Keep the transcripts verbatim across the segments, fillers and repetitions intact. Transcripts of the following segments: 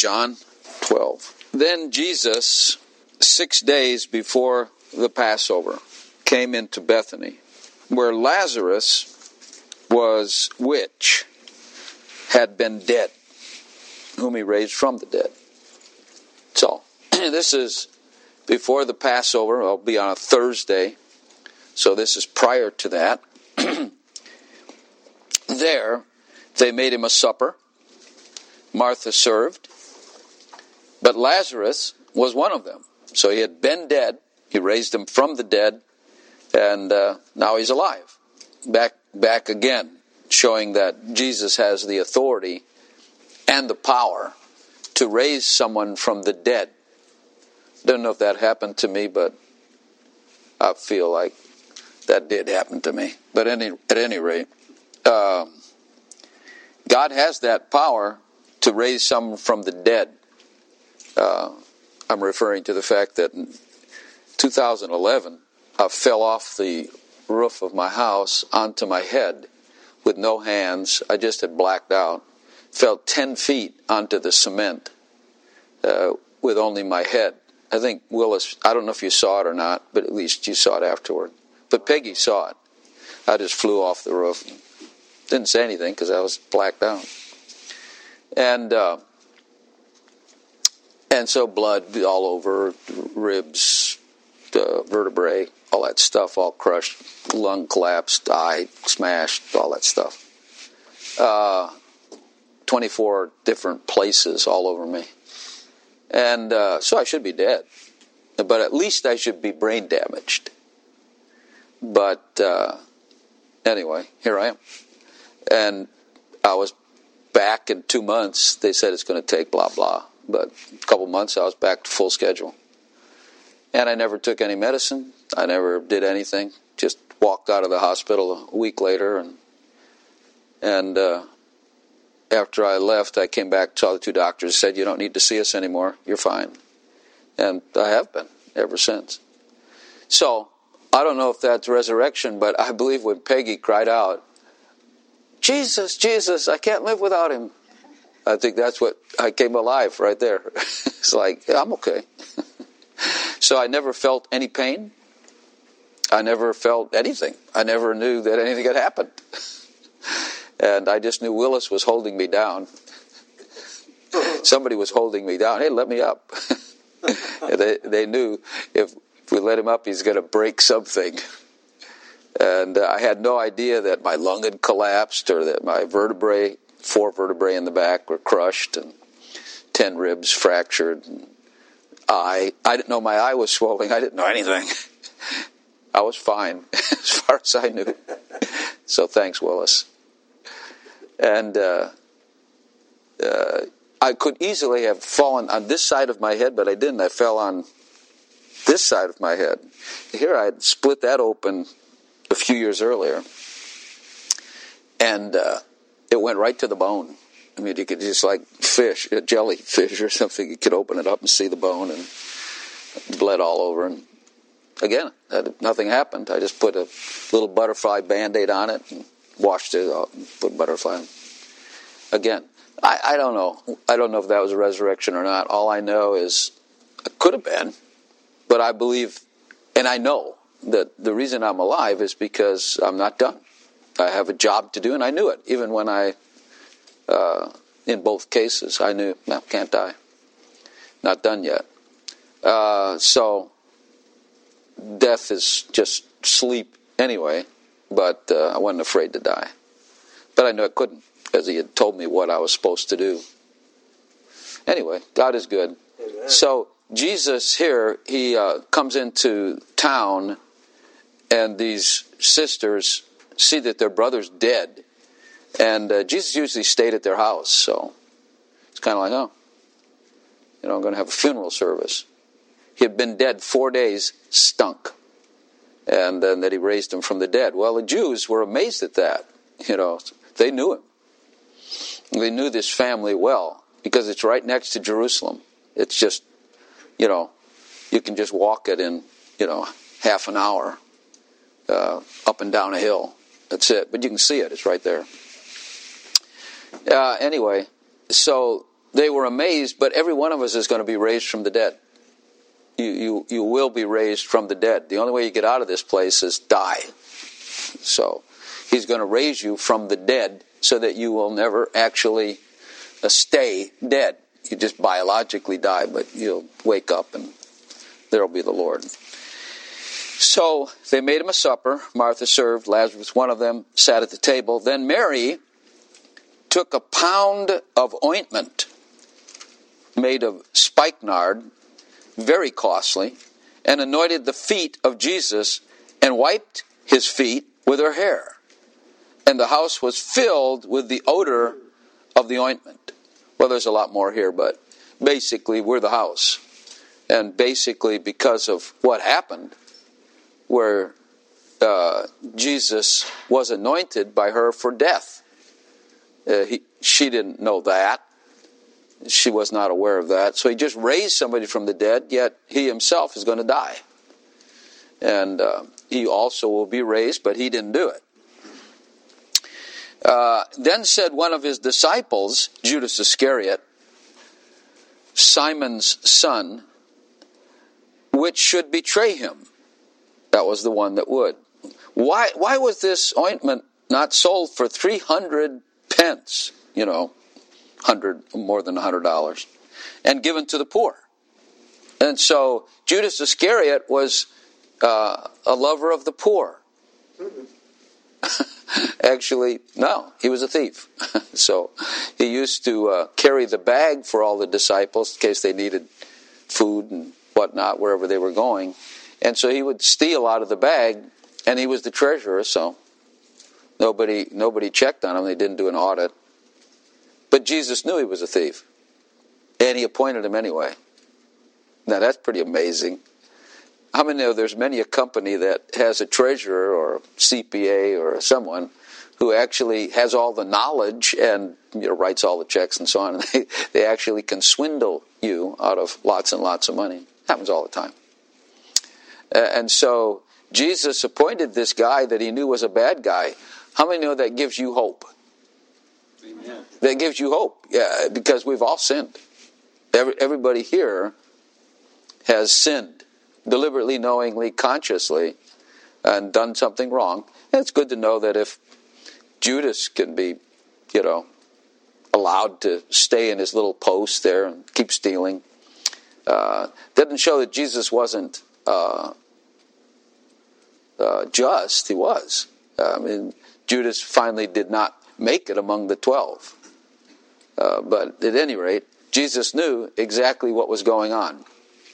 John twelve. Then Jesus, six days before the Passover, came into Bethany, where Lazarus was which had been dead, whom he raised from the dead. So, this is before the Passover. It'll be on a Thursday, so this is prior to that. There, they made him a supper. Martha served, but Lazarus was one of them. So he had been dead. He raised him from the dead, and uh, now he's alive. Back, back again, showing that Jesus has the authority and the power to raise someone from the dead. Don't know if that happened to me, but I feel like that did happen to me. But any, at any rate, uh, God has that power to raise someone from the dead. Uh, I'm referring to the fact that in two thousand eleven, I fell off the roof of my house onto my head with no hands. I just had blacked out. Fell ten feet onto the cement uh, with only my head. I think Willis, I don't know if you saw it or not, but at least you saw it afterward. But Peggy saw it. I just flew off the roof. Didn't say anything because I was blacked out. And uh, and so blood all over, ribs, uh, vertebrae, all that stuff, all crushed, lung collapsed, eye smashed, all that stuff. Uh, twenty-four different places all over me. And uh, so I should be dead. But at least I should be brain damaged. But uh, anyway, here I am. And I was back in two months. They said it's going to take blah, blah. But a couple months I was back to full schedule. And I never took any medicine. I never did anything. Just walked out of the hospital a week later. And and uh, after I left, I came back, saw the two doctors, said, you don't need to see us anymore. You're fine. And I have been ever since. So, I don't know if that's resurrection, but I believe when Peggy cried out, Jesus, Jesus, I can't live without him. I think that's what, I came alive right there. It's like, yeah, I'm okay. So I never felt any pain. I never felt anything. I never knew that anything had happened. And I just knew Willis was holding me down. Somebody was holding me down. Hey, let me up. they, they knew if, if we let him up, he's going to break something. And uh, I had no idea that my lung had collapsed or that my vertebrae, four vertebrae in the back, were crushed and ten ribs fractured. And eye, I didn't know my eye was swelling. I didn't know anything. I was fine as far as I knew. So thanks, Willis. And uh, uh, I could easily have fallen on this side of my head, but I didn't. I fell on this side of my head. Here I had split that open a few years earlier. And uh, it went right to the bone. I mean, you could just like fish, a jellyfish or something, you could open it up and see the bone and bled all over. And again, nothing happened. I just put a little butterfly Band-Aid on it and washed it out and put butterfly on. Again, I, I don't know. I don't know if that was a resurrection or not. All I know is it could have been, but I believe, and I know that the reason I'm alive is because I'm not done. I have a job to do, and I knew it. Even when I, uh, in both cases, I knew, no, can't die. Not done yet. Uh, so, death is just sleep anyway, but uh, I wasn't afraid to die. But I knew I couldn't, because he had told me what I was supposed to do. Anyway, God is good. Amen. So, Jesus here, he uh, comes into town, and these sisters see that their brother's dead. And uh, Jesus usually stayed at their house, so it's kind of like, oh, you know, I'm going to have a funeral service. He had been dead four days, stunk. And then that he raised him from the dead. Well, the Jews were amazed at that. You know, they knew him. They knew this family well, because it's right next to Jerusalem. It's just, you know, you can just walk it in, you know, half an hour uh, up and down a hill. That's it. But you can see it. It's right there. Uh, anyway, so they were amazed, but every one of us is going to be raised from the dead. You, you, you will be raised from the dead. The only way you get out of this place is die. So he's going to raise you from the dead so that you will never actually uh, stay dead. You just biologically die, but you'll wake up and there will be the Lord. So they made him a supper. Martha served. Lazarus, one of them, sat at the table. Then Mary took a pound of ointment made of spikenard, very costly, and anointed the feet of Jesus and wiped his feet with her hair. And the house was filled with the odor of the ointment. Well, there's a lot more here, but basically we're the house. And basically because of what happened, where uh, Jesus was anointed by her for death. Uh, he, she didn't know that. She was not aware of that. So he just raised somebody from the dead, yet he himself is going to die. And uh, he also will be raised, but he didn't do it. Uh, then said one of his disciples, Judas Iscariot, Simon's son, which should betray him. That was the one that would. Why, why was this ointment not sold for three hundred pence? You know, hundred, more than one hundred dollars, and given to the poor. And so Judas Iscariot was uh, a lover of the poor. Actually, no, he was a thief. So he used to uh, carry the bag for all the disciples in case they needed food and whatnot wherever they were going. And so he would steal out of the bag, and he was the treasurer, so nobody nobody checked on him. They didn't do an audit. But Jesus knew he was a thief, and he appointed him anyway. Now that's pretty amazing. How many know there's many a company that has a treasurer or a C P A or someone who actually has all the knowledge and, you know, writes all the checks and so on, and they, they actually can swindle you out of lots and lots of money. Happens all the time. Uh, and so Jesus appointed this guy that he knew was a bad guy. How many know that gives you hope? Amen. That gives you hope. Yeah, because we've all sinned. Every, everybody here has sinned, deliberately, knowingly, consciously, and done something wrong. And it's good to know that if Judas can be, you know, allowed to stay in his little post there and keep stealing, uh, doesn't show that Jesus wasn't uh, uh, just. He was. Uh, I mean, Judas finally did not make it among the twelve. Uh, but at any rate, Jesus knew exactly what was going on.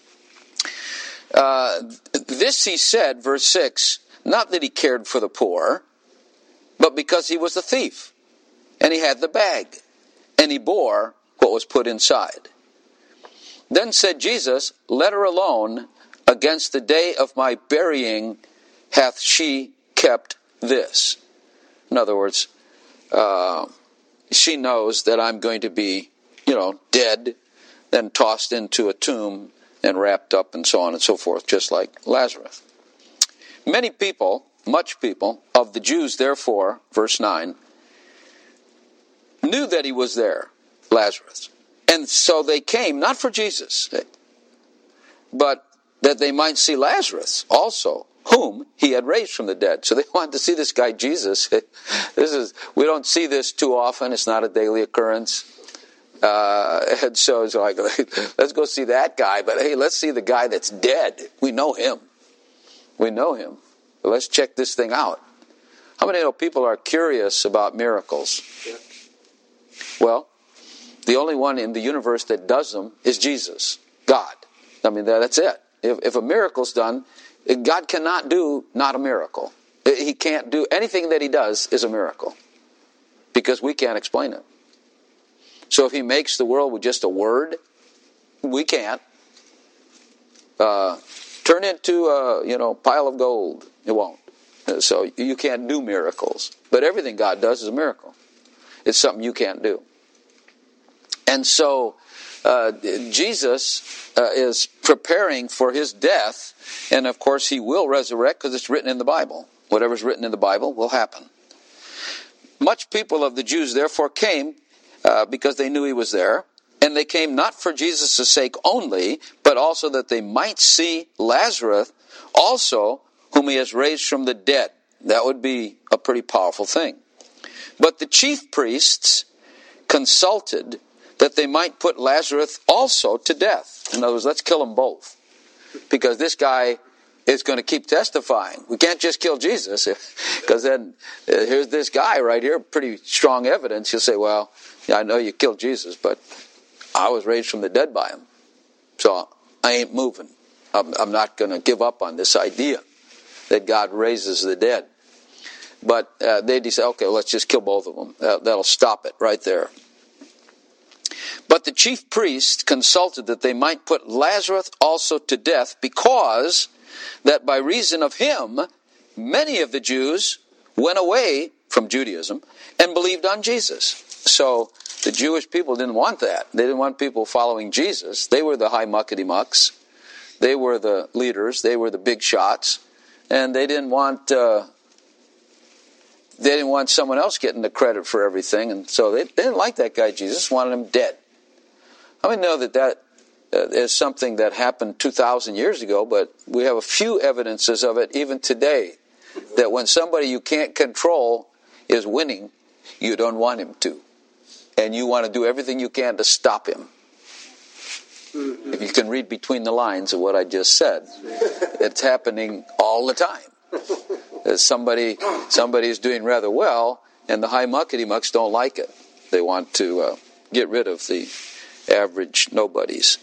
Uh, this he said, verse six, not that he cared for the poor, but because he was a thief, and he had the bag, and he bore what was put inside. Then said Jesus, let her alone, against the day of my burying hath she kept this. In other words, uh, she knows that I'm going to be, you know, dead, then tossed into a tomb, and wrapped up and so on and so forth, just like Lazarus. Many people, much people, of the Jews, therefore, verse nine, knew that he was there, Lazarus. And so they came, not for Jesus, but that they might see Lazarus also, whom he had raised from the dead. So they wanted to see this guy Jesus. This is we don't see this too often. It's not a daily occurrence. Uh, and so it's like, let's go see that guy. But hey, let's see the guy that's dead. We know him. We know him. But let's check this thing out. How many know people are curious about miracles? Yeah. Well, the only one in the universe that does them is Jesus, God. I mean, that's it. If, if a miracle's done, God cannot do not a miracle. He can't do anything that he does is a miracle because we can't explain it. So if he makes the world with just a word, we can't. Uh, turn it into a you know pile of gold. It won't. So you can't do miracles. But everything God does is a miracle. It's something you can't do. And so uh, Jesus uh, is preparing for his death, and of course he will resurrect because it's written in the Bible. Whatever's written in the Bible will happen. Much people of the Jews therefore came uh, because they knew he was there, And they came not for Jesus' sake only, but also that they might see Lazarus also, whom he has raised from the dead. That would be a pretty powerful thing. But the chief priests consulted that they might put Lazarus also to death. In other words, let's kill them both. Because this guy is going to keep testifying. We can't just kill Jesus, because then uh, here's this guy right here, pretty strong evidence. He'll say, well, yeah, I know you killed Jesus, but I was raised from the dead by him. So I ain't moving. I'm, I'm not going to give up on this idea that God raises the dead. But uh, they decided, okay, let's just kill both of them. Uh, that'll stop it right there. But the chief priests consulted that they might put Lazarus also to death, because that by reason of him, many of the Jews went away from Judaism and believed on Jesus. So the Jewish people didn't want that. They didn't want people following Jesus. They were the high muckety-mucks. They were the leaders. They were the big shots. And they didn't want uh, they didn't want someone else getting the credit for everything. And so they, they didn't like that guy Jesus, wanted him dead. I mean, know that that uh, is something that happened two thousand years ago, but we have a few evidences of it even today, that when somebody you can't control is winning, you don't want him to. And you want to do everything you can to stop him. Mm-hmm. If you can read between the lines of what I just said, it's happening all the time. As somebody somebody is doing rather well, and the high muckety-mucks don't like it. They want to uh, get rid of the average nobodies.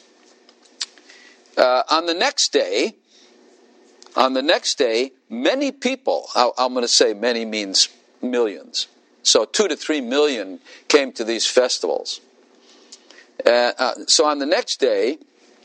Uh, on the next day, on the next day, many people, I, I'm going to say many means millions. So two to three million came to these festivals. Uh, uh, so on the next day,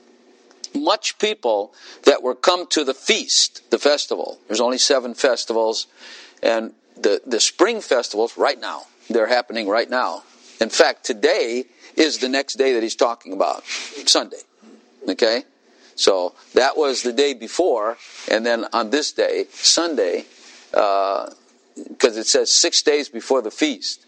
much people that were come to the feast, the festival. There's only seven festivals, and the, the spring festivals right now, they're happening right now. In fact, today is the next day that he's talking about, Sunday. Okay? So that was the day before, and then on this day, Sunday, uh, because it says six days before the feast.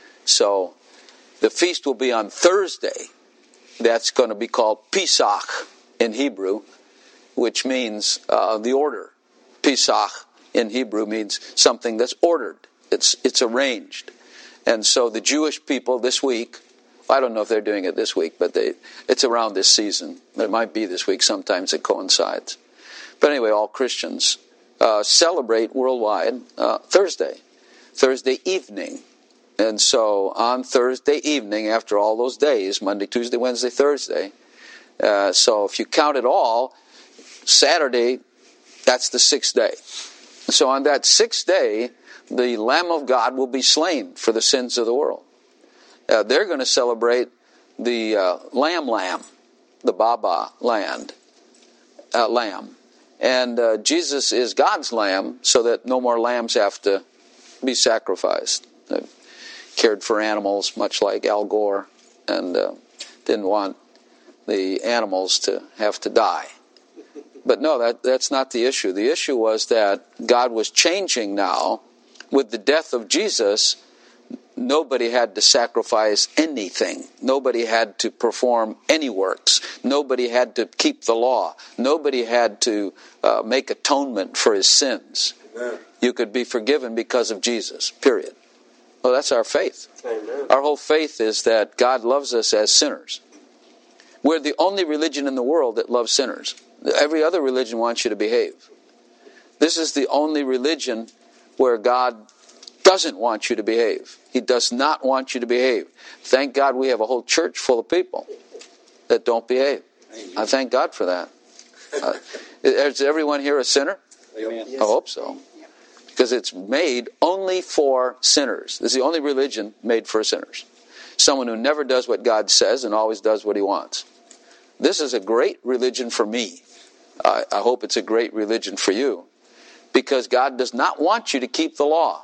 So the feast will be on Thursday. That's going to be called Pesach in Hebrew, which means uh, the order. Pesach in Hebrew means something that's ordered. It's it's arranged. And so the Jewish people this week, I don't know if they're doing it this week, but they it's around this season. It might be this week. Sometimes it coincides. But anyway, all Christians uh, celebrate worldwide uh, Thursday, Thursday evening. And so on Thursday evening, after all those days, Monday, Tuesday, Wednesday, Thursday, uh, so if you count it all, Saturday, that's the sixth day. So on that sixth day, the Lamb of God will be slain for the sins of the world. Uh, they're going to celebrate the uh, Lamb Lamb, the Baba land, uh, Lamb. And uh, Jesus is God's Lamb, so that no more lambs have to be sacrificed. Uh, cared for animals, much like Al Gore, and uh, didn't want the animals to have to die. But no, that, that's not the issue. The issue was that God was changing now. With the death of Jesus, nobody had to sacrifice anything. Nobody had to perform any works. Nobody had to keep the law. Nobody had to uh, make atonement for his sins. Amen. You could be forgiven because of Jesus, period. Well, that's our faith. Amen. Our whole faith is that God loves us as sinners. We're the only religion in the world that loves sinners. Every other religion wants you to behave. This is the only religion where God doesn't want you to behave. He does not want you to behave. Thank God we have a whole church full of people that don't behave. Amen. I thank God for that. Uh, is everyone here a sinner? Amen. I hope so. Because it's made only for sinners. This is the only religion made for sinners. Someone who never does what God says and always does what he wants. This is a great religion for me. I, I hope it's a great religion for you. Because God does not want you to keep the law.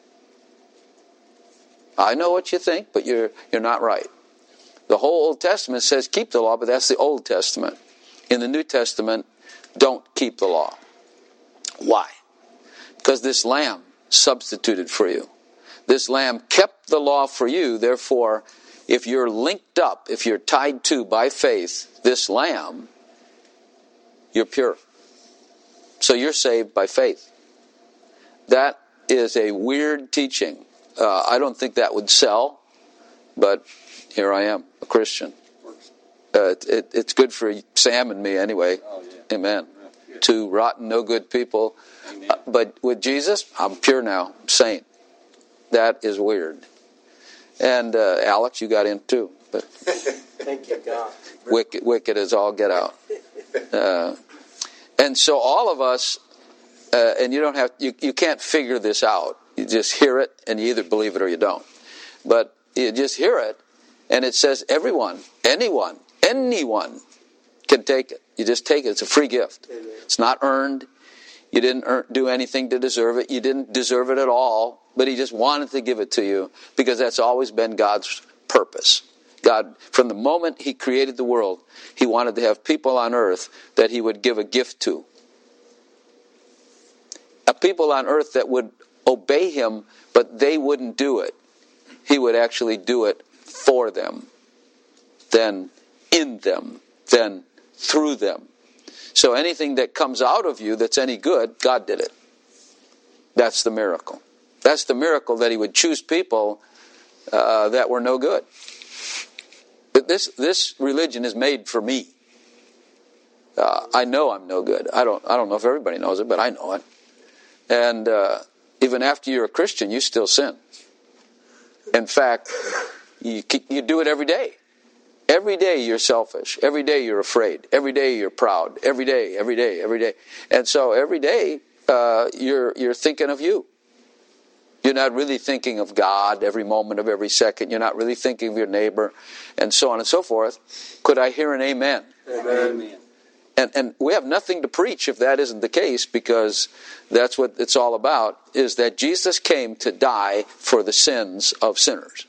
I know what you think, but you're you're not right. The whole Old Testament says keep the law, but that's the Old Testament. In the New Testament, don't keep the law. Why? Because this lamb substituted for you. This lamb kept the law for you, therefore, if you're linked up, if you're tied to, by faith, this Lamb, you're pure. So you're saved by faith. That is a weird teaching. Uh, I don't think that would sell, but here I am, a Christian. Uh, it, it, it's good for Sam and me anyway. Oh, yeah. Amen. Yeah. Two rotten, no good people. Uh, but with Jesus, I'm pure now, saint. That is weird. And uh, Alex, you got in too. But thank you, God. Wicked, wicked as all get out. Uh, and so all of us, uh, and you don't have, you, you can't figure this out. You just hear it, and you either believe it or you don't. But you just hear it, and it says everyone, anyone, anyone can take it. You just take it. It's a free gift. It's not earned. You didn't earn, do anything to deserve it. You didn't deserve it at all. But he just wanted to give it to you because that's always been God's purpose. God, from the moment he created the world, he wanted to have people on earth that he would give a gift to. A people on earth that would obey him, but they wouldn't do it. He would actually do it for them, then in them, then through them. So anything that comes out of you that's any good, God did it. That's the miracle. That's the miracle, that he would choose people uh, that were no good. But this this religion is made for me. Uh, I know I'm no good. I don't I don't know if everybody knows it, but I know it. And uh, even after you're a Christian, you still sin. In fact, you you do it every day. Every day you're selfish. Every day you're afraid. Every day you're proud. Every day, every day, every day. And so every day uh, you're you're thinking of you. You're not really thinking of God every moment of every second. You're not really thinking of your neighbor, and so on and so forth. Could I hear an amen? Amen. And and we have nothing to preach if that isn't the case, because that's what it's all about, is that Jesus came to die for the sins of sinners.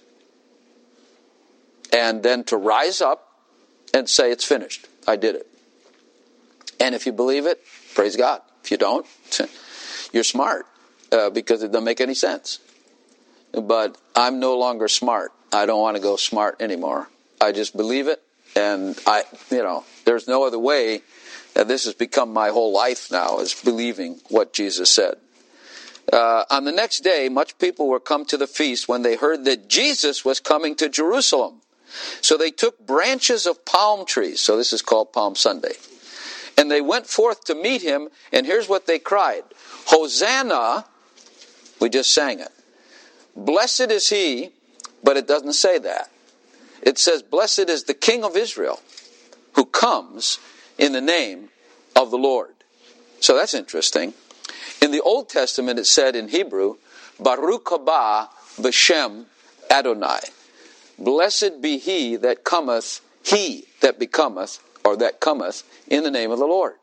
And then to rise up and say, it's finished. I did it. And if you believe it, praise God. If you don't, you're smart. Uh, because it doesn't make any sense. But I'm no longer smart. I don't want to go smart anymore. I just believe it, and I, you know, there's no other way. And this has become my whole life now, is believing what Jesus said. Uh, on the next day, much people were come to the feast when they heard that Jesus was coming to Jerusalem. So they took branches of palm trees. So this is called Palm Sunday. And they went forth to meet him, and here's what they cried. Hosanna. We just sang it. Blessed is he, but it doesn't say that. It says, blessed is the King of Israel, who comes in the name of the Lord. So that's interesting. In the Old Testament, it said in Hebrew, Baruch haba b'shem Adonai. Blessed be he that cometh, he that becometh, or that cometh, in the name of the Lord.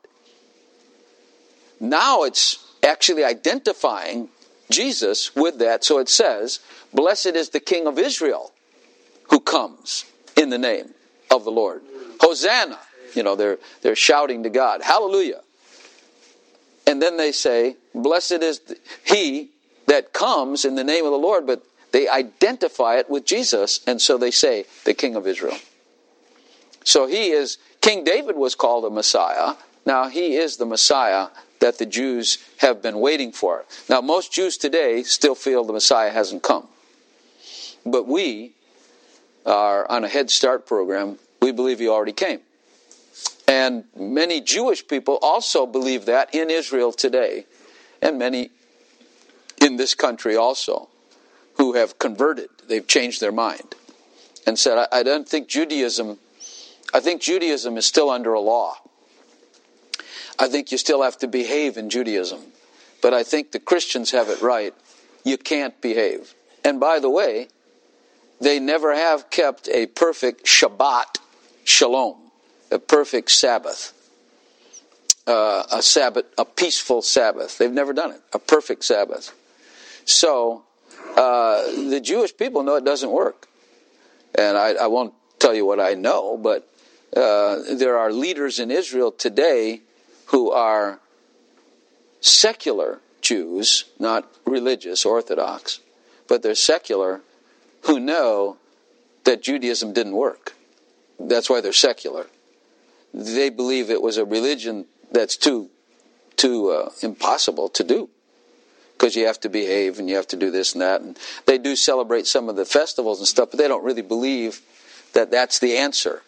Now it's actually identifying Jesus with that. So it says, blessed is the King of Israel who comes in the name of the Lord. Hosanna. You know, they're they're shouting to God. Hallelujah. And then they say, blessed is he that comes in the name of the Lord, but they identify it with Jesus, and so they say, the King of Israel. So he is, King David was called a Messiah. Now he is the Messiah that the Jews have been waiting for. Now, most Jews today still feel the Messiah hasn't come. But we are on a Head Start program. We believe he already came. And many Jewish people also believe that in Israel today, and many in this country also, who have converted. They've changed their mind and said, I, I don't think Judaism, I think Judaism is still under a law. I think you still have to behave in Judaism. But I think the Christians have it right. You can't behave. And by the way, they never have kept a perfect Shabbat Shalom, a perfect Sabbath, uh, a Sabbath, a peaceful Sabbath. They've never done it, a perfect Sabbath. So uh, the Jewish people know it doesn't work. And I, I won't tell you what I know, but uh, there are leaders in Israel today who are secular Jews, not religious, Orthodox, but they're secular, who know that Judaism didn't work. That's why they're secular. They believe it was a religion that's too, too uh, impossible to do. Because you have to behave and you have to do this and that. And they do celebrate some of the festivals and stuff, but they don't really believe that that's the answer.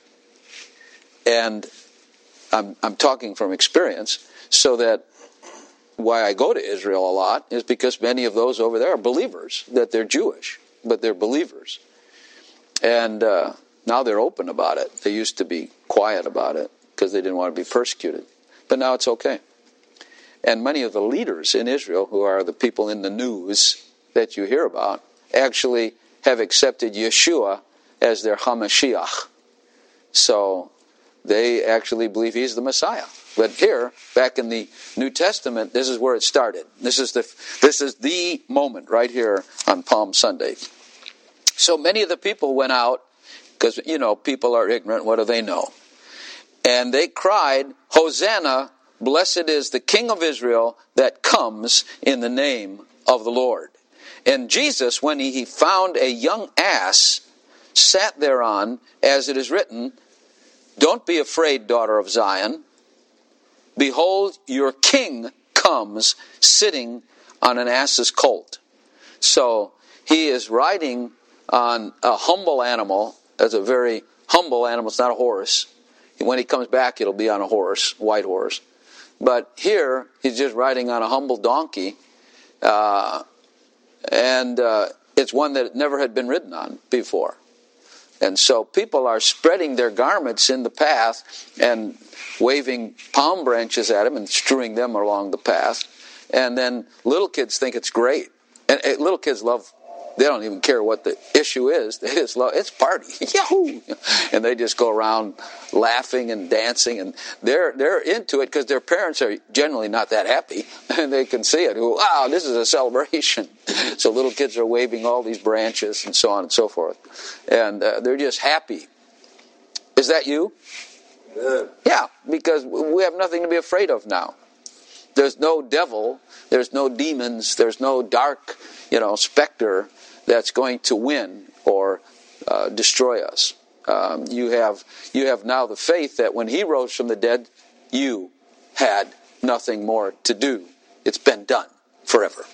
And I'm, I'm talking from experience, so that why I go to Israel a lot is because many of those over there are believers, that they're Jewish, but they're believers. And uh, now they're open about it. They used to be quiet about it because they didn't want to be persecuted. But now it's okay. And many of the leaders in Israel, who are the people in the news that you hear about, actually have accepted Yeshua as their HaMashiach. So they actually believe he's the Messiah. But here, back in the New Testament, this is where it started. This is the this is the moment right here on Palm Sunday. So many of the people went out, because, you know, people are ignorant. What do they know? And they cried, Hosanna, blessed is the King of Israel that comes in the name of the Lord. And Jesus, when he found a young ass, sat thereon, as it is written, don't be afraid, daughter of Zion. Behold, your king comes sitting on an ass's colt. So he is riding on a humble animal. That's a very humble animal. It's not a horse. When he comes back, it'll be on a horse, white horse. But here, he's just riding on a humble donkey, uh, and uh, it's one that never had been ridden on before. And so people are spreading their garments in the path and waving palm branches at him and strewing them along the path. And then little kids think it's great. And, and little kids love, they don't even care what the issue is. They just love, it's party. Yahoo! And they just go around laughing and dancing, and they're they're into it because their parents are generally not that happy, and they can see it. Wow, this is a celebration. So little kids are waving all these branches and so on and so forth, and uh, they're just happy. Is that you? Yeah. Yeah, because we have nothing to be afraid of now. There's no devil, there's no demons, there's no dark, you know, specter that's going to win or uh, destroy us. Um, you have you have now the faith that when he rose from the dead, you had nothing more to do. It's been done forever.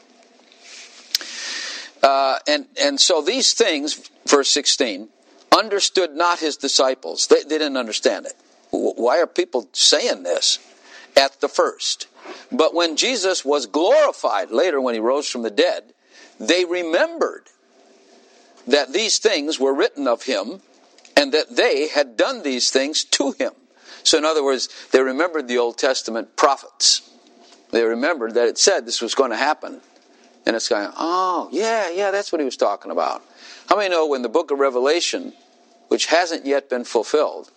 Uh, and and so these things, verse sixteen, understood not his disciples. They, they didn't understand it. Why are people saying this at the first? But when Jesus was glorified, later when he rose from the dead, they remembered that these things were written of him and that they had done these things to him. So in other words, they remembered the Old Testament prophets. They remembered that it said this was going to happen. And it's going, oh, yeah, yeah, that's what he was talking about. How many know when the book of Revelation, which hasn't yet been fulfilled,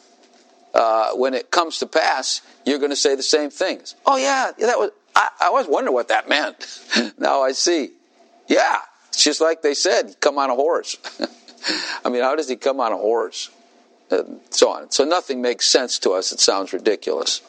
uh, when it comes to pass, you're going to say the same things. Oh, yeah, yeah that was. I, I always wondered what that meant. Now I see. Yeah, it's just like they said, come on a horse. I mean, how does he come on a horse? And so on. So nothing makes sense to us. It sounds ridiculous.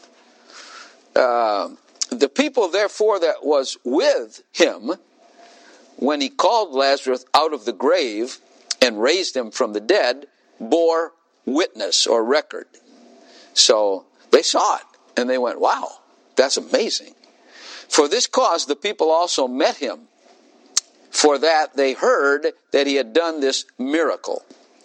Uh, the people, therefore, that was with him when he called Lazarus out of the grave and raised him from the dead, bore witness or record. So they saw it, and they went, wow, that's amazing. For this cause the people also met him, for that they heard that he had done this miracle.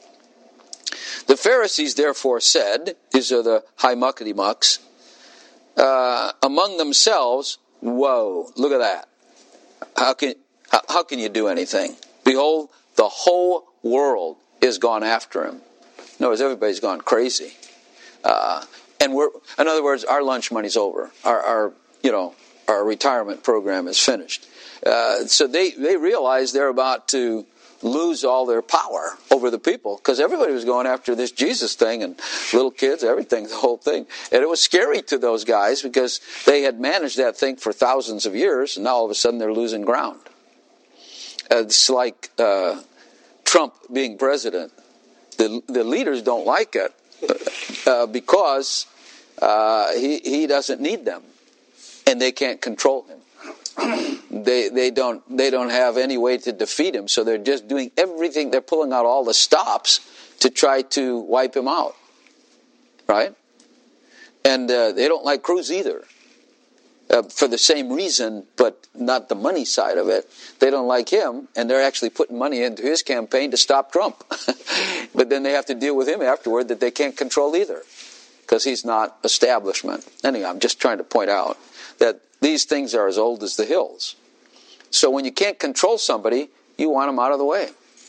The Pharisees therefore said, these are the high muckety mucks, uh, among themselves, whoa, look at that. How can, how, how can you do anything? Behold, the whole world is gone after him. In other words, everybody's gone crazy. Uh, and we're, in other words, our lunch money's over. Our, our you know, our retirement program is finished. Uh, so they, they realize they're about to lose all their power over the people, because everybody was going after this Jesus thing, and little kids, everything, the whole thing. And it was scary to those guys because they had managed that thing for thousands of years, and now all of a sudden they're losing ground. Uh, it's like uh, Trump being president. The, the leaders don't like it uh, because uh, he, he doesn't need them, and they can't control him. they they don't they don't have any way to defeat him, so they're just doing everything. They're pulling out all the stops to try to wipe him out, right? And uh, they don't like Cruz either, uh, for the same reason, but not the money side of it. They don't like him, and they're actually putting money into his campaign to stop Trump. But then they have to deal with him afterward that they can't control either, because he's not establishment. Anyway, I'm just trying to point out that these things are as old as the hills. So when you can't control somebody, you want them out of the way.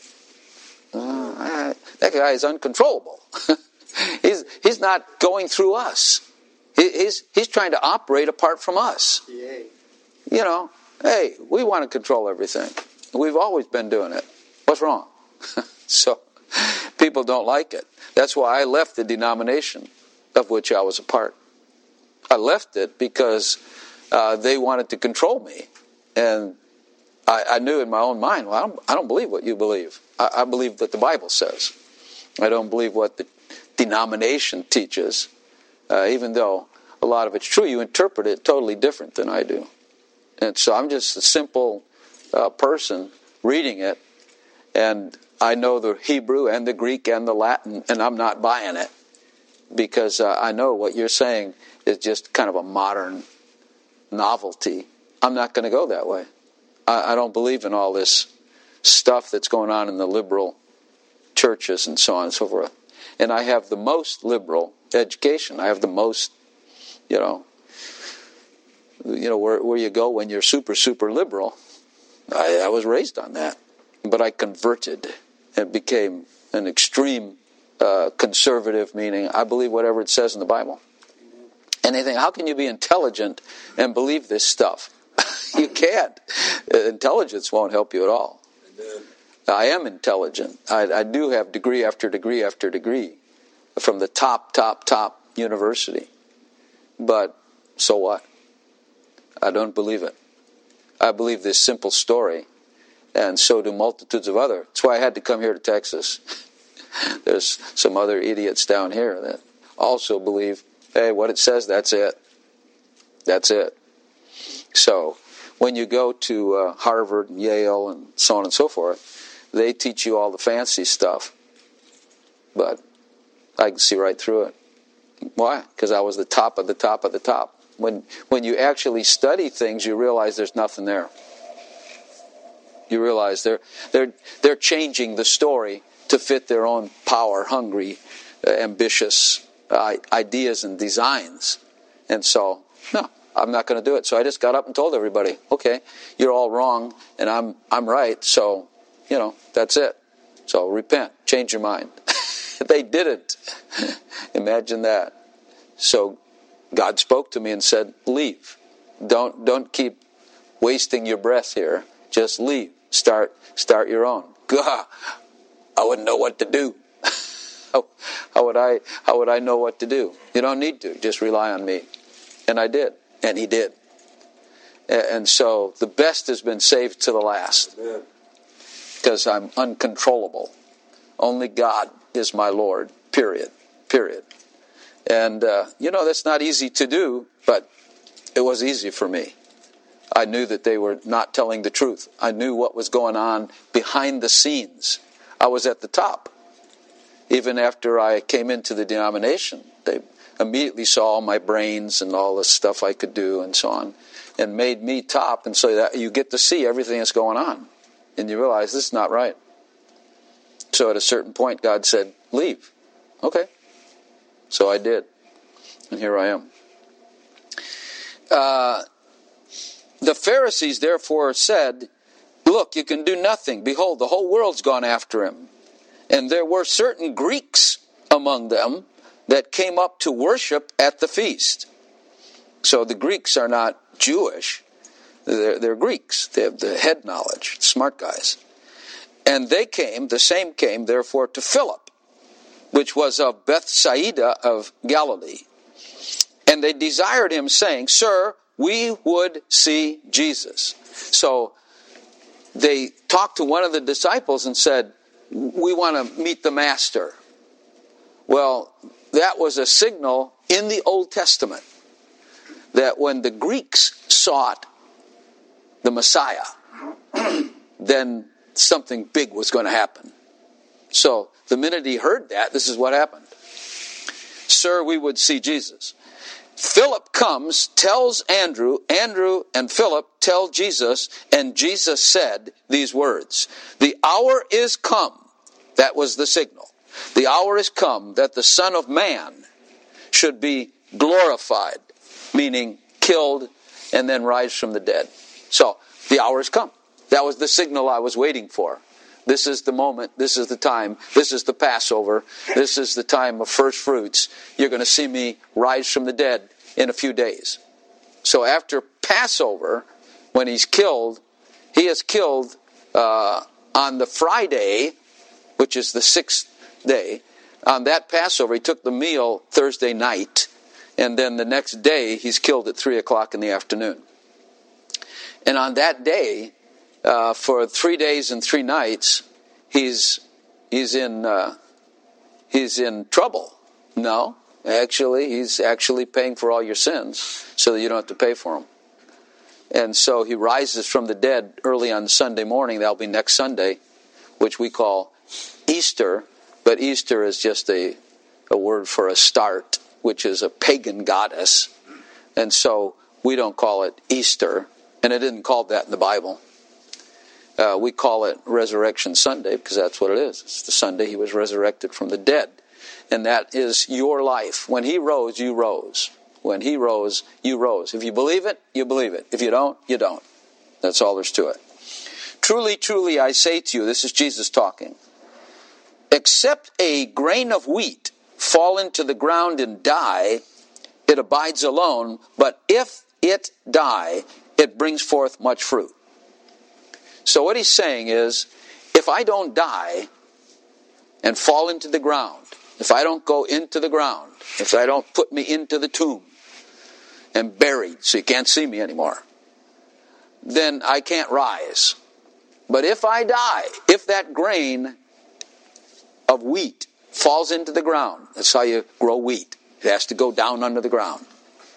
Uh, that guy is uncontrollable. he's he's not going through us. He, he's he's trying to operate apart from us. Yay. You know, hey, we want to control everything. We've always been doing it. What's wrong? So people don't like it. That's why I left the denomination of which I was a part. I left it because uh, they wanted to control me. And I, I knew in my own mind, well, I don't, I don't believe what you believe. I, I believe what the Bible says. I don't believe what the denomination teaches, uh, even though a lot of it's true. You interpret it totally different than I do. And so I'm just a simple uh, person reading it, and I know the Hebrew and the Greek and the Latin, and I'm not buying it, because uh, I know what you're saying is just kind of a modern novelty. I'm not going to go that way. I, I don't believe in all this stuff that's going on in the liberal churches and so on and so forth. And I have the most liberal education. I have the most, you know, you know where, where you go when you're super, super liberal. I, I was raised on that. But I converted and became an extreme uh, conservative, meaning I believe whatever it says in the Bible. And they think, how can you be intelligent and believe this stuff? You can't. Intelligence won't help you at all. Amen. I am intelligent. I, I do have degree after degree after degree from the top, top, top university. But so what? I don't believe it. I believe this simple story, and so do multitudes of other. That's why I had to come here to Texas. There's some other idiots down here that also believe, hey, what it says, that's it. That's it. So when you go to uh, Harvard and Yale and so on and so forth, they teach you all the fancy stuff. But I can see right through it. Why? Because I was the top of the top of the top. When when you actually study things, you realize there's nothing there. You realize they're they're they're changing the story to fit their own power-hungry, uh, ambitious uh, ideas and designs. And so, no, I'm not going to do it. So I just got up and told everybody, okay, you're all wrong, and I'm I'm right. So, you know, that's it. So repent, change your mind. They didn't. Imagine that. So God spoke to me and said, leave. Don't don't keep wasting your breath here. Just leave. Start start your own. God, I wouldn't know what to do. how, how would I how would I know what to do? You don't need to. Just rely on me. And I did. And he did. And so the best has been saved to the last. Amen. Because I'm uncontrollable. Only God is my Lord. Period. Period. And, uh, you know, that's not easy to do, but it was easy for me. I knew that they were not telling the truth. I knew what was going on behind the scenes. I was at the top. Even after I came into the denomination, they immediately saw all my brains and all the stuff I could do and so on, and made me top. And so that you get to see everything that's going on. And you realize this is not right. So at a certain point, God said, leave. Okay. So I did. And here I am. Uh, the Pharisees therefore said, look, you can do nothing. Behold, the whole world's gone after him. And there were certain Greeks among them that came up to worship at the feast. So the Greeks are not Jewish. They're, they're Greeks. They have the head knowledge, smart guys. And they came, the same came, therefore, to Philip, which was of Bethsaida of Galilee. And they desired him, saying, Sir, we would see Jesus. So they talked to one of the disciples and said, we want to meet the Master. Well, that was a signal in the Old Testament that when the Greeks sought the Messiah, then something big was going to happen. So the minute he heard that, this is what happened. Sir, we would see Jesus. Philip comes, tells Andrew, Andrew and Philip tell Jesus, and Jesus said these words, the hour is come. That was the signal. The hour is come that the Son of Man should be glorified, meaning killed and then rise from the dead. So the hour has come. That was the signal I was waiting for. This is the moment, this is the time, this is the Passover, this is the time of first fruits. You're going to see me rise from the dead in a few days. So after Passover, when he's killed, he is killed uh, on the Friday, which is the sixth day. On that Passover, he took the meal Thursday night, and then the next day he's killed at three o'clock in the afternoon. And on that day, Uh, for three days and three nights, he's he's in uh, he's in trouble. No, actually, he's actually paying for all your sins, so that you don't have to pay for them. And so he rises from the dead early on Sunday morning. That'll be next Sunday, which we call Easter. But Easter is just a a word for a start, which is a pagan goddess, and so we don't call it Easter, and it isn't called that in the Bible. Uh, we call it Resurrection Sunday because that's what it is. It's the Sunday he was resurrected from the dead. And that is your life. When he rose, you rose. When he rose, you rose. If you believe it, you believe it. If you don't, you don't. That's all there's to it. Truly, truly, I say to you, this is Jesus talking, except a grain of wheat fall into the ground and die, it abides alone, but if it die, it brings forth much fruit. So what he's saying is, if I don't die and fall into the ground, if I don't go into the ground, if I don't put me into the tomb and buried so you can't see me anymore, then I can't rise. But if I die, if that grain of wheat falls into the ground, that's how you grow wheat. It has to go down under the ground.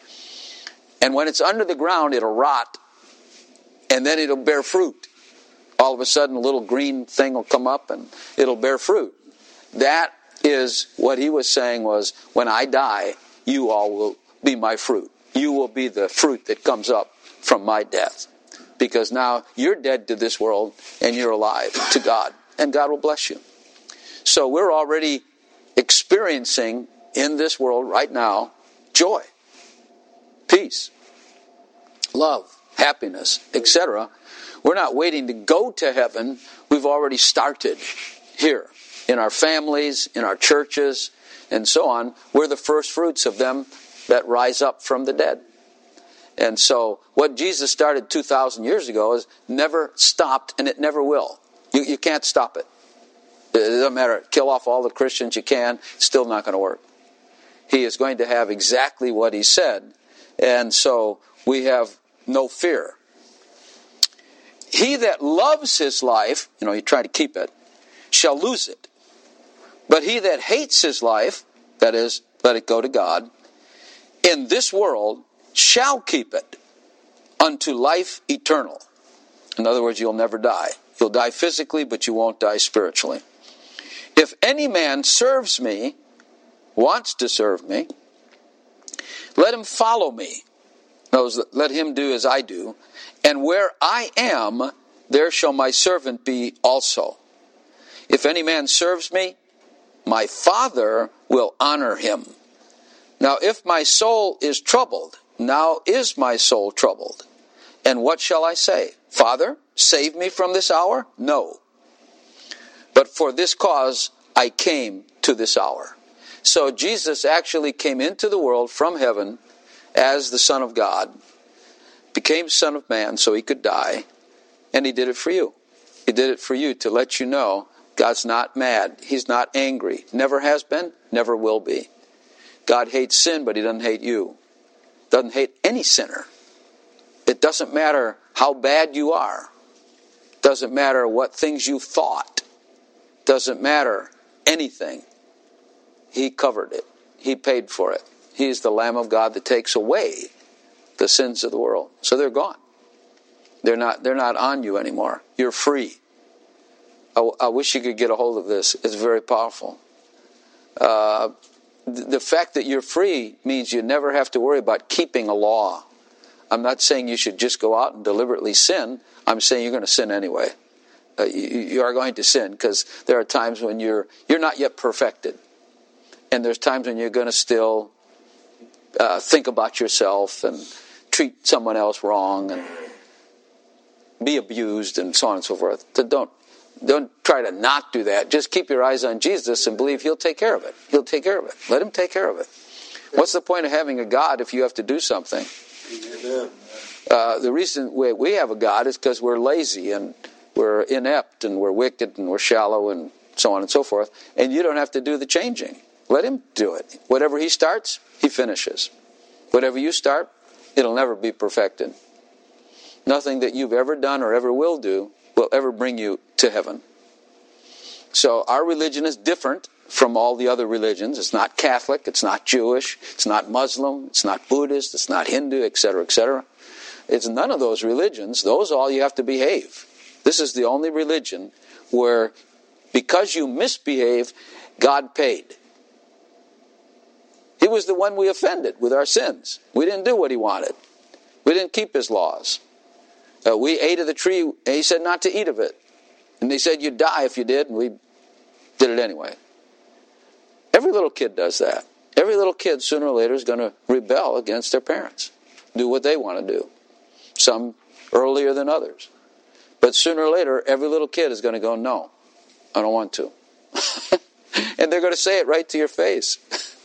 And when it's under the ground, it'll rot, and then it'll bear fruit. All of a sudden, a little green thing will come up and it'll bear fruit. That is what he was saying was, when I die, you all will be my fruit. You will be the fruit that comes up from my death. Because now you're dead to this world and you're alive to God. And God will bless you. So we're already experiencing in this world right now joy, peace, love, happiness, et cetera. We're not waiting to go to heaven. We've already started here in our families, in our churches, and so on. We're the first fruits of them that rise up from the dead. And so what Jesus started two thousand years ago is never stopped, and it never will. You, you can't stop it. It doesn't matter. Kill off all the Christians you can. It's still not going to work. He is going to have exactly what he said. And so we have no fear. He that loves his life, you know, you try to keep it, shall lose it. But he that hates his life, that is, let it go to God, in this world shall keep it unto life eternal. In other words, you'll never die. You'll die physically, but you won't die spiritually. If any man serves me, wants to serve me, let him follow me. Knows, let him do as I do. And where I am, there shall my servant be also. If any man serves me, my Father will honor him. Now if my soul is troubled, now is my soul troubled. And what shall I say? Father, save me from this hour? No. But for this cause I came to this hour. So Jesus actually came into the world from heaven as the Son of God, became Son of Man so he could die, and he did it for you. He did it for you to let you know God's not mad. He's not angry. Never has been, never will be. God hates sin, but he doesn't hate you. Doesn't hate any sinner. It doesn't matter how bad you are. Doesn't matter what things you thought. Doesn't matter anything. He covered it. He paid for it. He is the Lamb of God that takes away the sins of the world. So they're gone. They're not, they're not on you anymore. You're free. I, I wish you could get a hold of this. It's very powerful. Uh, the fact that you're free means you never have to worry about keeping a law. I'm not saying you should just go out and deliberately sin. I'm saying you're going to sin anyway. Uh, you, you are going to sin because there are times when you're you're not yet perfected, and there's times when you're going to still uh, think about yourself and treat someone else wrong and be abused and so on and so forth. So don't don't try to not do that. Just keep your eyes on Jesus and believe He'll take care of it. He'll take care of it. Let Him take care of it. What's the point of having a God if you have to do something? Uh, the reason we, we have a God is because we're lazy and we're inept and we're wicked and we're shallow and so on and so forth. And you don't have to do the changing. Let Him do it. Whatever He starts, He finishes. Whatever you start, it'll never be perfected. Nothing that you've ever done or ever will do will ever bring you to heaven. So our religion is different from all the other religions. It's not Catholic, it's not Jewish, it's not Muslim, it's not Buddhist, it's not Hindu, et cetera, et cetera. It's none of those religions. Those all you have to behave. This is the only religion where because you misbehave, God paid. He was the one we offended with our sins. We didn't do what He wanted. We didn't keep His laws. Uh, we ate of the tree, and He said not to eat of it. And He said you'd die if you did, and we did it anyway. Every little kid does that. Every little kid sooner or later is going to rebel against their parents. Do what they want to do. Some earlier than others. But sooner or later, every little kid is going to go, no, I don't want to. And they're going to say it right to your face.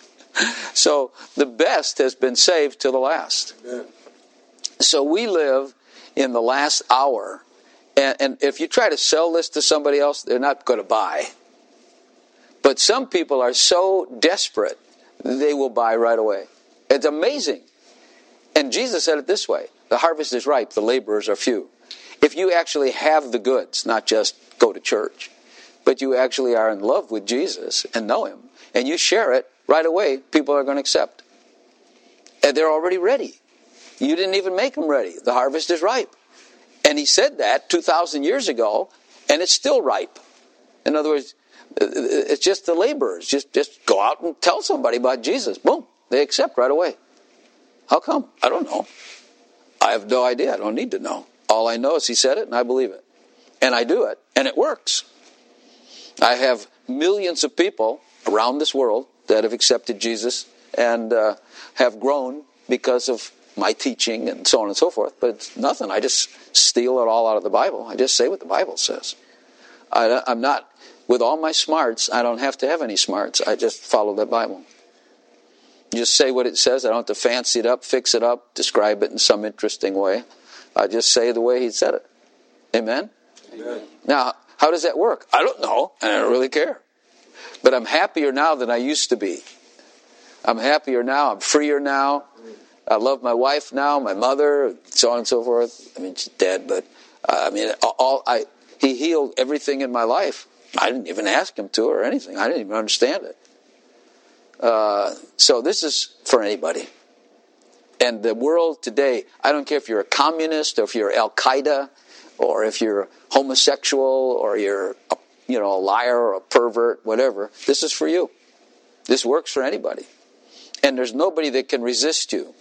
So the best has been saved to the last. Amen. So we live in the last hour. And, and if you try to sell this to somebody else, they're not going to buy. But some people are so desperate, they will buy right away. It's amazing. And Jesus said it this way, the harvest is ripe, the laborers are few. If you actually have the goods, not just go to church, but you actually are in love with Jesus and know Him, and you share it, right away, people are going to accept. And they're already ready. You didn't even make them ready. The harvest is ripe. And He said that two thousand years ago, and it's still ripe. In other words, it's just the laborers. Just, just go out and tell somebody about Jesus. Boom. They accept right away. How come? I don't know. I have no idea. I don't need to know. All I know is He said it and I believe it. And I do it. And it works. I have millions of people around this world that have accepted Jesus and uh, have grown because of my teaching and so on and so forth. But it's nothing. I just steal it all out of the Bible. I just say what the Bible says. I, I'm not, with all my smarts, I don't have to have any smarts. I just follow the Bible. Just say what it says. I don't have to fancy it up, fix it up, describe it in some interesting way. I just say the way He said it. Amen? Amen. Now, how does that work? I don't know, and I don't really care. But I'm happier now than I used to be. I'm happier now. I'm freer now. I love my wife now, my mother, so on and so forth. I mean, she's dead, but uh, I mean, all I He healed everything in my life. I didn't even ask Him to or anything. I didn't even understand it. Uh, so this is for anybody. And the world today, I don't care if you're a communist or if you're Al-Qaeda or if you're homosexual or you're a, you know, a liar or a pervert, whatever. This is for you. This works for anybody. And there's nobody that can resist you.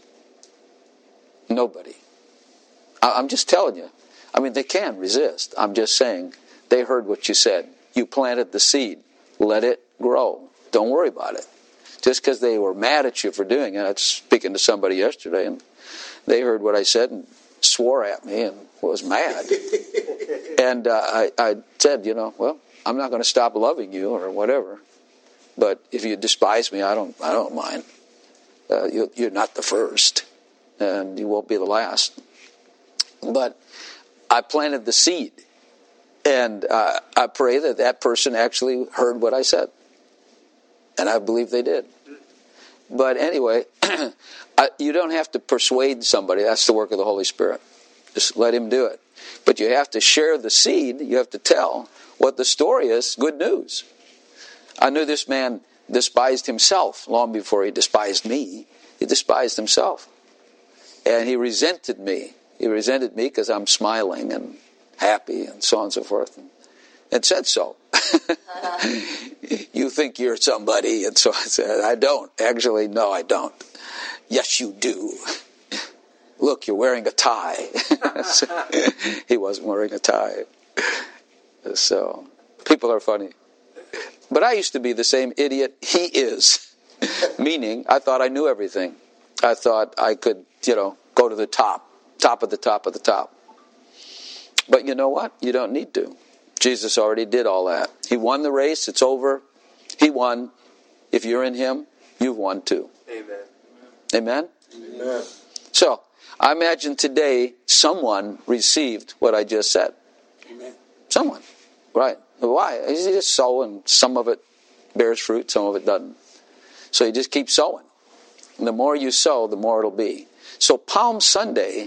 Nobody. I, I'm just telling you. I mean, they can resist. I'm just saying they heard what you said. You planted the seed. Let it grow. Don't worry about it. Just because they were mad at you for doing it. I was speaking to somebody yesterday, and they heard what I said and swore at me and was mad. And uh, I, I said, you know, well, I'm not going to stop loving you or whatever. But if you despise me, I don't, I don't mind. Uh, you, you're not the first, and you won't be the last. But I planted the seed, and uh, I pray that that person actually heard what I said. And I believe they did. But anyway, I, you don't have to persuade somebody. That's the work of the Holy Spirit. Just let Him do it. But you have to share the seed. You have to tell what the story is. Good news. I knew this man despised himself long before he despised me. He despised himself. And he resented me. He resented me because I'm smiling and happy and so on and so forth. And, and said so. You think you're somebody, and so I said, I don't. Actually, no, I don't. Yes, you do. Look, you're wearing a tie. He wasn't wearing a tie. So, people are funny. But I used to be the same idiot he is. Meaning, I thought I knew everything. I thought I could, you know, go to the top. Top of the top of the top. But you know what? You don't need to. Jesus already did all that. He won the race. It's over. He won. If you're in Him, you've won too. Amen. Amen? Amen. So, I imagine today someone received what I just said. Amen. Someone. Right. Why? You just sow, and some of it bears fruit, some of it doesn't. So you just keep sowing. And the more you sow, the more it'll be. So Palm Sunday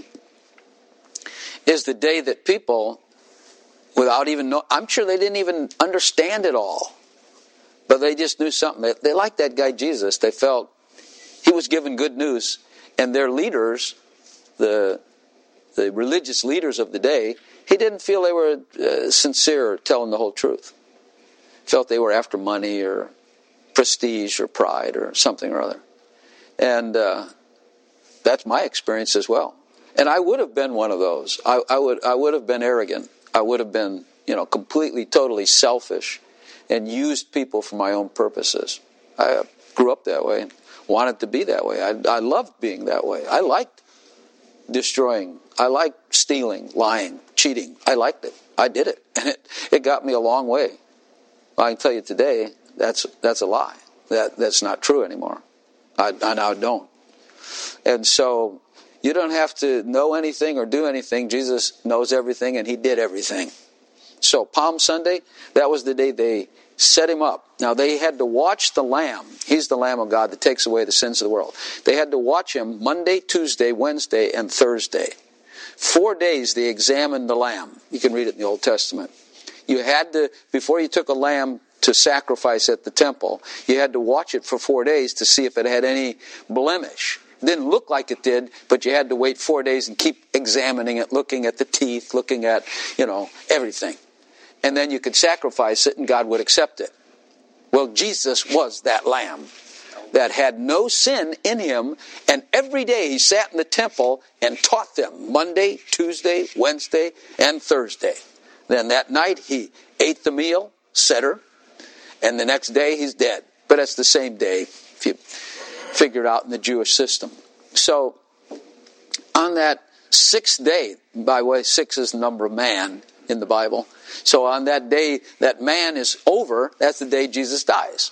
is the day that people, without even know, I'm sure they didn't even understand it all. But they just knew something. They, they liked that guy Jesus. They felt he was giving good news. And their leaders, the the religious leaders of the day, he didn't feel they were uh, sincere telling the whole truth. Felt they were after money or prestige or pride or something or other. And uh, that's my experience as well. And I would have been one of those. I, I would I would have been arrogant. I would have been, you know, completely, totally selfish and used people for my own purposes. I grew up that way and wanted to be that way. I, I loved being that way. I liked destroying. I liked stealing, lying, cheating. I liked it. I did it. And it, it got me a long way. I can tell you today, that's that's a lie. That That's not true anymore. I, I now don't. And so you don't have to know anything or do anything. Jesus knows everything, and He did everything. So Palm Sunday, that was the day they set Him up. Now they had to watch the Lamb. He's the Lamb of God that takes away the sins of the world. They had to watch Him Monday, Tuesday, Wednesday, and Thursday. Four days they examined the Lamb. You can read it in the Old Testament. You had to, before you took a lamb to sacrifice at the temple, you had to watch it for four days to see if it had any blemish. It didn't look like it did, but you had to wait four days and keep examining it, looking at the teeth, looking at, you know, everything. And then you could sacrifice it and God would accept it. Well, Jesus was that lamb that had no sin in Him, and every day He sat in the temple and taught them Monday, Tuesday, Wednesday, and Thursday. Then that night He ate the meal, Seder, and the next day He's dead. But it's the same day, if you figure it out in the Jewish system. So, on that sixth day, by the way, six is the number of man in the Bible. So on that day that man is over, that's the day Jesus dies.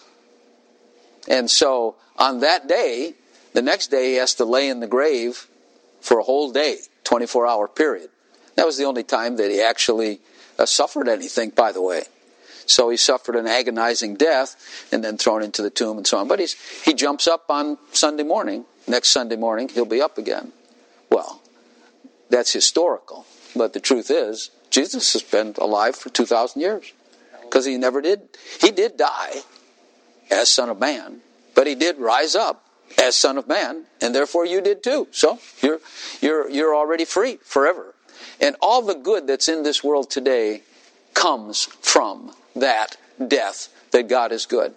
And so on that day, the next day He has to lay in the grave for a whole day, twenty-four hour period. That was the only time that He actually uh, suffered anything, by the way. So He suffered an agonizing death and then thrown into the tomb and so on. But he's, he jumps up on Sunday morning. Next Sunday morning, He'll be up again. Well, that's historical. But the truth is, Jesus has been alive for two thousand years. Because He never did. He did die as Son of Man. But He did rise up as Son of Man. And therefore you did too. So you're, you're, you're already free forever. And all the good that's in this world today comes from that death, that God is good.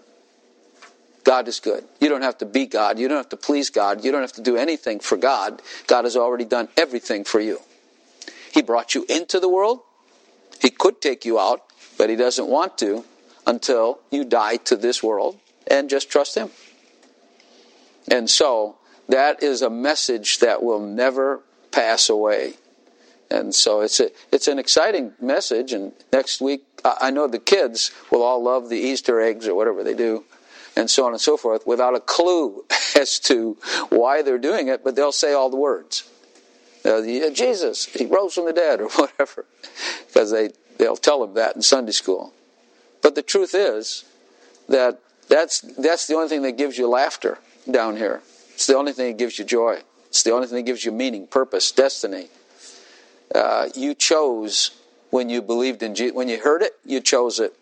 God is good. You don't have to be God. You don't have to please God. You don't have to do anything for God. God has already done everything for you. He brought you into the world. He could take you out, but He doesn't want to until you die to this world and just trust Him. And so that is a message that will never pass away. And so it's a, it's an exciting message. And next week, I know the kids will all love the Easter eggs or whatever they do, and so on and so forth, without a clue as to why they're doing it, but they'll say all the words. Uh, Jesus, He rose from the dead, or whatever, because they, they'll tell them that in Sunday school. But the truth is that that's, that's the only thing that gives you laughter down here. It's the only thing that gives you joy. It's the only thing that gives you meaning, purpose, destiny. Uh, you chose when you believed in Jesus. When you heard it, you chose it.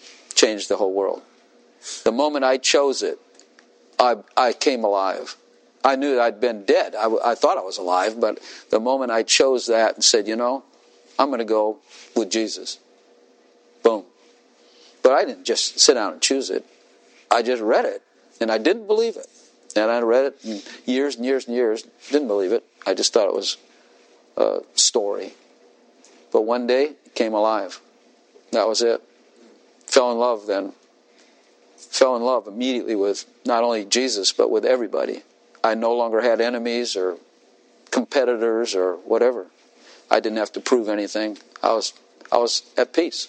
Changed the whole world. The moment I chose it, I, I came alive. I knew that I'd been dead. I, I thought I was alive, but the moment I chose that and said, you know, I'm going to go with Jesus. Boom. But I didn't just sit down and choose it. I just read it, and I didn't believe it. And I read it and years and years and years, didn't believe it. I just thought it was a story. But one day, it came alive. That was it. Fell in love then. Fell in love immediately with not only Jesus, but with everybody. I no longer had enemies or competitors or whatever. I didn't have to prove anything. I was I was at peace.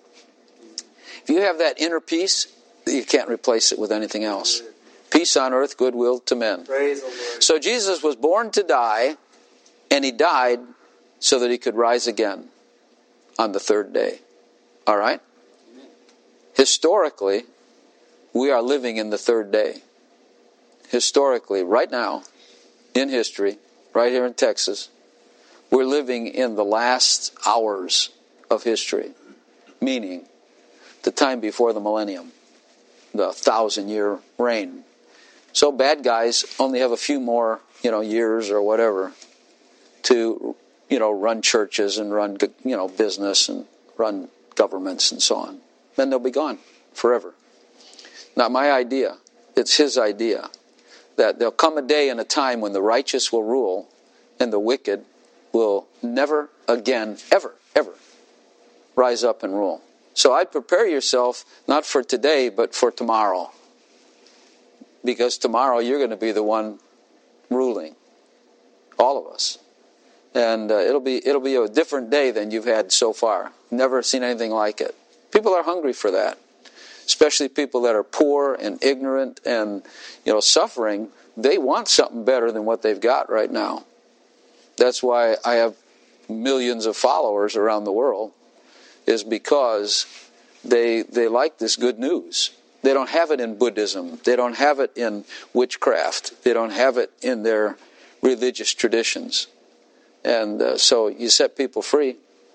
If you have that inner peace, you can't replace it with anything else. Peace on earth, goodwill to men. Praise the Lord. So Jesus was born to die, and he died so that he could rise again on the third day. All right? Historically, we are living in the third day. Historically, right now, in history, right here in Texas, we're living in the last hours of history, meaning the time before the millennium, the thousand-year reign. So bad guys only have a few more, you know, years or whatever to, you know, run churches and run, you know, business and run governments and so on. Then they'll be gone forever. Not my idea. It's his idea. That there'll come a day and a time when the righteous will rule and the wicked will never again, ever, ever rise up and rule. So I'd prepare yourself not for today, but for tomorrow. Because tomorrow you're going to be the one ruling. All of us. And uh, it'll be it'll be a different day than you've had so far. Never seen anything like it. People are hungry for that. Especially people that are poor and ignorant and, you know, suffering. They want something better than what they've got right now. That's why I have millions of followers around the world, is because they they like this good news. They don't have it in Buddhism. They don't have it in witchcraft. They don't have it in their religious traditions. And uh, so you set people free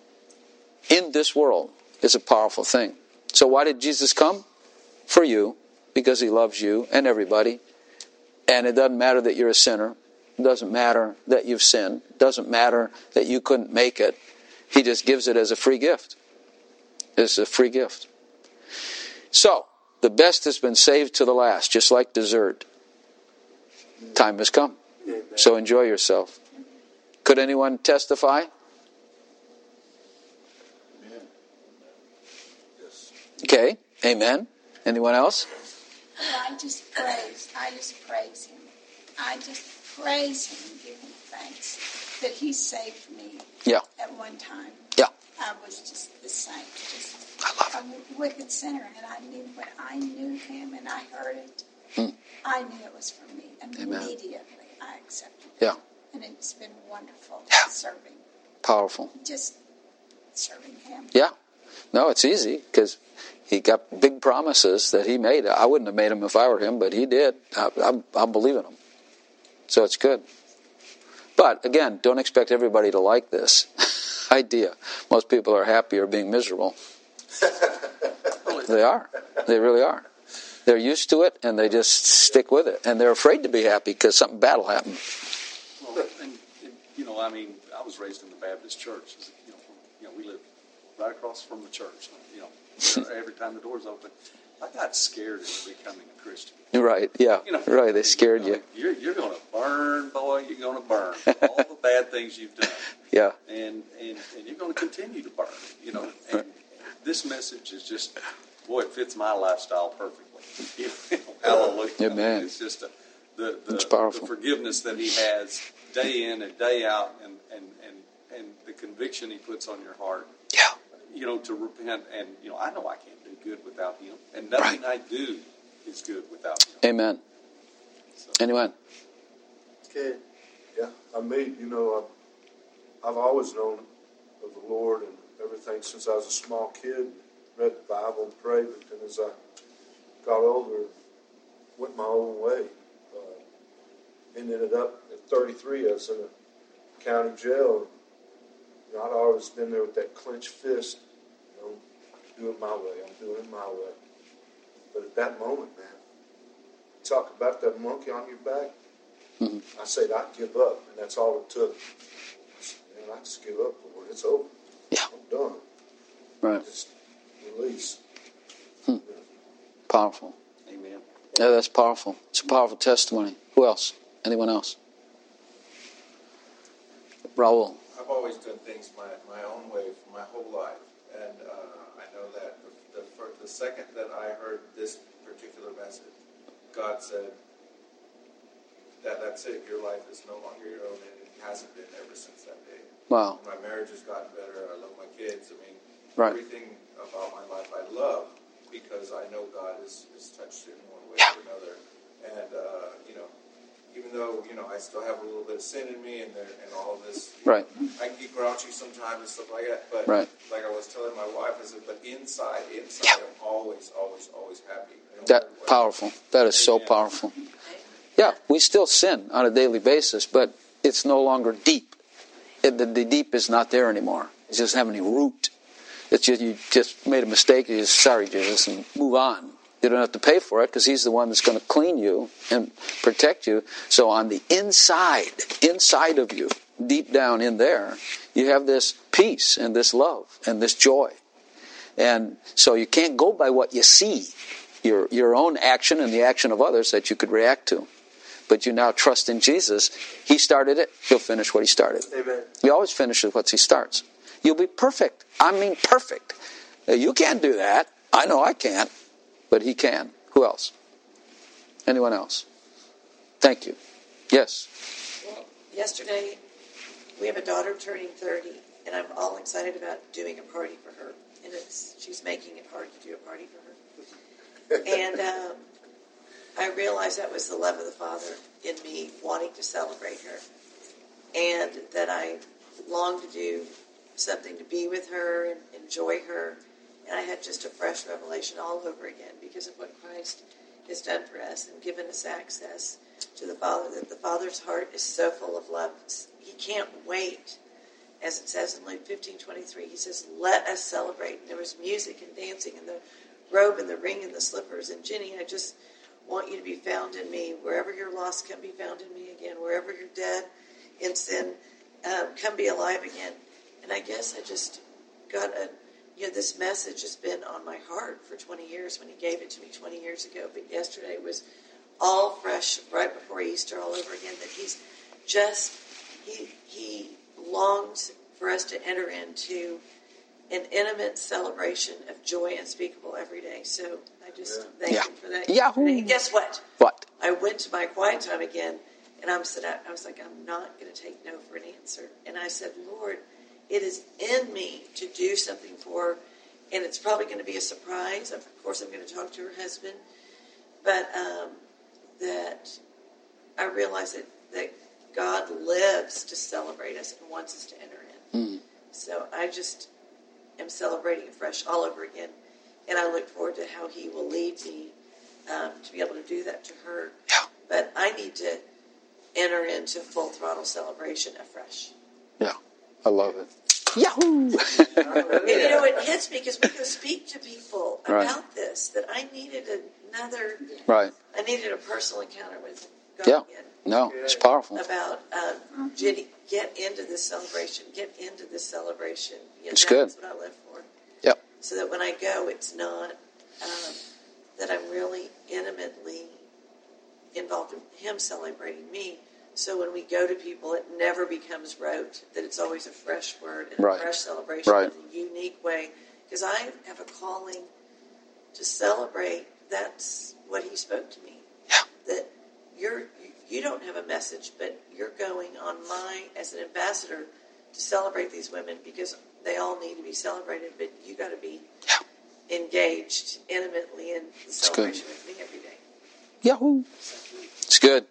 in this world is a powerful thing. So why did Jesus come? For you, because he loves you and everybody. And it doesn't matter that you're a sinner. It doesn't matter that you've sinned. It doesn't matter that you couldn't make it. He just gives it as a free gift. It's a free gift. So, the best has been saved to the last, just like dessert. Time has come. So enjoy yourself. Could anyone testify? Okay, amen. Anyone else? Well, I just praise. I just praise him. I just praise him and give him thanks that he saved me. Yeah. At one time. Yeah. I was just the same, just I love a wicked sinner, and I knew when I knew him and I heard it, Hmm. I knew it was for me. And Amen. immediately I accepted it. Yeah. And it's been wonderful Yeah. serving, Powerful. just serving him. Yeah. No, it's easy because he got big promises that he made. I wouldn't have made them if I were him, but he did. I, I'm, I'm believing him. So it's good. But again, don't expect everybody to like this idea. Most people are happy or being miserable. They are. They really are. They're used to it and they just stick with it. And they're afraid to be happy because something bad will happen. Well, and, and, you know, I mean, I was raised in the Baptist church. You know, you know, we lived right across from the church. You know, every time the doors open, I got scared of becoming a Christian. Right, yeah, You know, right, they scared you. You're, you're going to burn, boy, you're going to burn all the bad things you've done. Yeah, And, and, and you're going to continue to burn, you know. And this message is just, boy, it fits my lifestyle perfectly. You know, hallelujah. Amen. It's just a, the, the, It's powerful. the forgiveness that he has day in and day out, and, and, and, and the conviction he puts on your heart. yeah, You know, to repent, and, you know, I know I can't do good without him, and nothing Right. I do is good without him. amen. So, Anyone? Good. Yeah, I made, you know, I've, I've always known of the Lord and everything since I was a small kid. Read the Bible and prayed, but then as I got older, went my own way. Uh, and ended up at thirty-three, I was in a county jail. You know, I'd always been there with that clenched fist, you know, do it my way, I'm doing it my way. But at that moment, man, talk about that monkey on your back, Mhm. I said I'd give up, and that's all it took. I said, man, I just give up, Lord. It's over. Yeah. I'm done. Right. Just release. Powerful. Amen. Yeah, that's powerful. It's a powerful testimony. Who else? Anyone else? Raul. I've always done things my, my own way for my whole life, and uh, I know that the, the, first, the second that I heard this particular message, God said that that's it, your life is no longer your own, and it hasn't been ever since that day. Wow. My marriage has gotten better, I love my kids, I mean, Right. everything about my life I love, because I know God has, has touched it in one way Yeah. or another, and, uh, you know, even though, you know, I still have a little bit of sin in me and there, and all of this. Right. I can get grouchy sometimes and stuff like that. But Right. like I was telling my wife, I said, but inside, inside, Yeah. I'm always, always, always happy. I don't That matter what- powerful. That is so Amen. powerful. Yeah, we still sin on a daily basis, but it's no longer deep. It, the, the deep is not there anymore. It doesn't have any root. It's just you just made a mistake. You just sorry, Jesus, and move on. You don't have to pay for it because He's the one that's going to clean you and protect you. So on the inside, inside of you, deep down in there, you have this peace and this love and this joy. And so you can't go by what you see, your your own action and the action of others that you could react to. But you now trust in Jesus. He started it. He'll finish what He started. Amen. He always finishes what He starts. You'll be perfect. I mean perfect. You can't do that. I know I can't. But He can. Who else? Anyone else? Thank you. Yes. Well, yesterday, we have a daughter turning thirty, and I'm all excited about doing a party for her. And it's she's making it hard to do a party for her. And um, I realized that was the love of the Father in me wanting to celebrate her. And that I longed to do something to be with her and enjoy her. And I had just a fresh revelation all over again because of what Christ has done for us and given us access to the Father, that the Father's heart is so full of love. He can't wait. As it says in Luke fifteen twenty-three, He says, let us celebrate. And there was music and dancing and the robe and the ring and the slippers. And Jenny, I just want you to be found in me. Wherever you're lost, come be found in me again. Wherever you're dead in sin, um, come be alive again. And I guess I just got a, you know, this message has been on my heart for twenty years when He gave it to me twenty years ago. But yesterday was all fresh right before Easter all over again, that He's just, He He longs for us to enter into an intimate celebration of joy unspeakable every day. So I just Yeah. thank Yeah. Him for that. Yahoo! And guess what? What? I went to my quiet time again, and I'm said I was like, I'm not going to take no for an answer. And I said, Lord, it is in me to do something for her, and it's probably going to be a surprise. Of course, I'm going to talk to her husband, but um, that I realize that, that God lives to celebrate us and wants us to enter in. Mm. So I just am celebrating afresh all over again, and I look forward to how He will lead me um, to be able to do that to her. Yeah. But I need to enter into full throttle celebration afresh. Yeah. I love it. Yahoo! And you know, it hits me because we go speak to people about Right. this, that I needed another, Right. I needed a personal encounter with God Yeah. again. No, it's powerful. About, um, Jenny, get into this celebration, get into this celebration. You know, It's good. That's what I live for. Yep. So that when I go, it's not, um, that I'm really intimately involved in Him celebrating me. So when we go to people, it never becomes rote, that it's always a fresh word and a Right. fresh celebration Right. in a unique way. Because I have a calling to celebrate. That's what He spoke to me. Yeah. That you're, you don't have a message, but you're going on my, as an ambassador, to celebrate these women because they all need to be celebrated, but you got to be Yeah. engaged intimately in the celebration with me every day. Yahoo! It's good.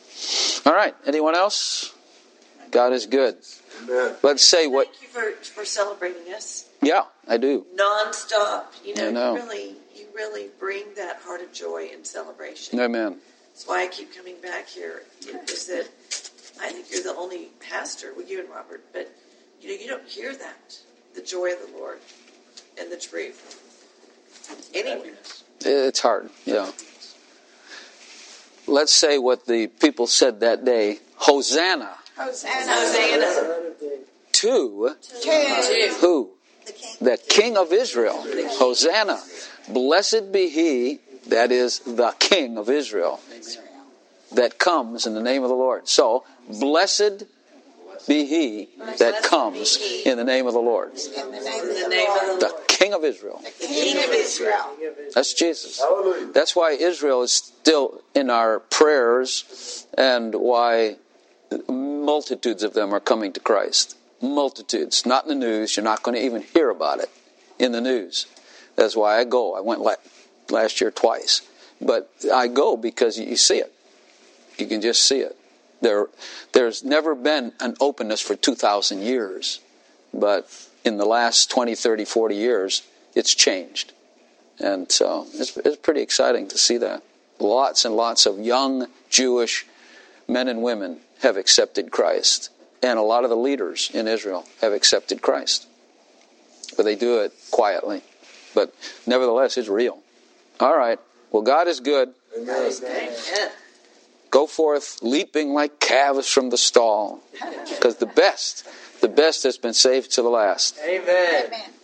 All right. Anyone else? God is good. Amen. Let's say what. Thank you for, for celebrating us Yeah, I do. nonstop. You know, I know. you really, you really bring that heart of joy and celebration. Amen. That's why I keep coming back here. Is that I think you're the only pastor, well, you and Robert, but you know, you don't hear that, the joy of the Lord and the truth. Anyway, Happiness. It's hard. Yeah. let's say what the people said that day, Hosanna. Hosanna. Hosanna. To Two. who? The King of Israel. Hosanna. Blessed be he that is the King of Israel, that comes in the name of the Lord. So, blessed be he that comes in the name of the Lord. In the name of In the the name of Lord. the The King of Israel. The King of Israel. That's Jesus. Hallelujah. That's why Israel is still in our prayers, and why multitudes of them are coming to Christ. Multitudes. Not in the news. You're not going to even hear about it in the news. That's why I go. I went last year twice. But I go because you see it. You can just see it. There, there's never been an openness for two thousand years. But in the last twenty, thirty, forty years, it's changed. And so it's, it's pretty exciting to see that. Lots and lots of young Jewish men and women have accepted Christ. And a lot of the leaders in Israel have accepted Christ. But they do it quietly. But nevertheless, it's real. All right. Well, God is good. Amen. Amen. Go forth leaping like calves from the stall. Because the best, the best has been saved to the last. Amen.